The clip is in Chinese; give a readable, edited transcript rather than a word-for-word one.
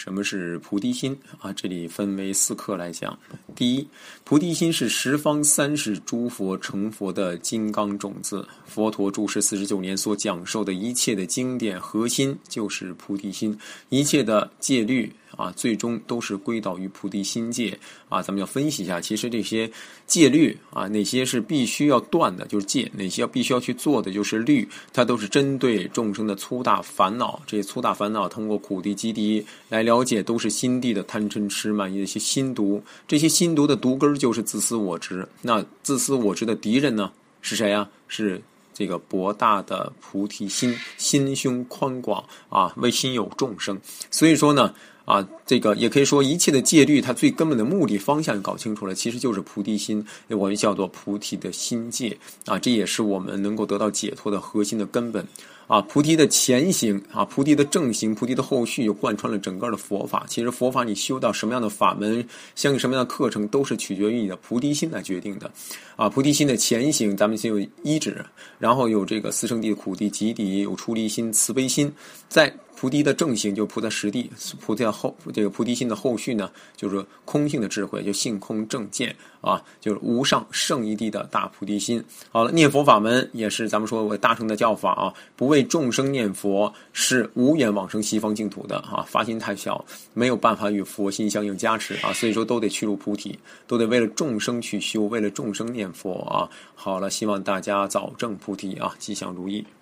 什么是菩提心啊？这里分为4课来讲。第一，菩提心是十方三世诸佛成佛的金刚种子。佛陀住世49年所讲授的一切的经典核心就是菩提心，一切的戒律啊，最终都是归导于菩提心戒啊。咱们要分析一下，其实这些戒律啊，哪些是必须要断的，就是戒；哪些必须要去做的，就是律。它都是针对众生的粗大烦恼，这些粗大烦恼通过苦地基敌来了解，都是心地的贪嗔痴慢疑的一些心毒。这些心毒的毒根就是自私我执。那自私我执的敌人呢，是谁啊？是这个博大的菩提心，心胸宽广啊，为心有众生。所以说呢，这个也可以说一切的戒律，它最根本的目的方向搞清楚了，其实就是菩提心，我们叫做菩提的心戒啊，这也是我们能够得到解脱的核心的根本啊。菩提的前行啊，菩提的正行，菩提的后续，就贯穿了整个的佛法。其实佛法你修到什么样的法门，相信什么样的课程，都是取决于你的菩提心来决定的啊。菩提心的前行，咱们先有依止，然后有这个四圣谛、苦谛、集谛，有出离心、慈悲心，在菩提的正行就是菩萨实地，这个菩提心的后续呢，就是空性的智慧，就性空正见啊，就是无上圣一谛的大菩提心。好了，念佛法门也是咱们说为大乘的教法啊，不为众生念佛是无缘往生西方净土的啊，发心太小，没有办法与佛心相应加持啊，所以说都得去入菩提，都得为了众生去修，为了众生念佛啊。好了，希望大家早证菩提啊，吉祥如意。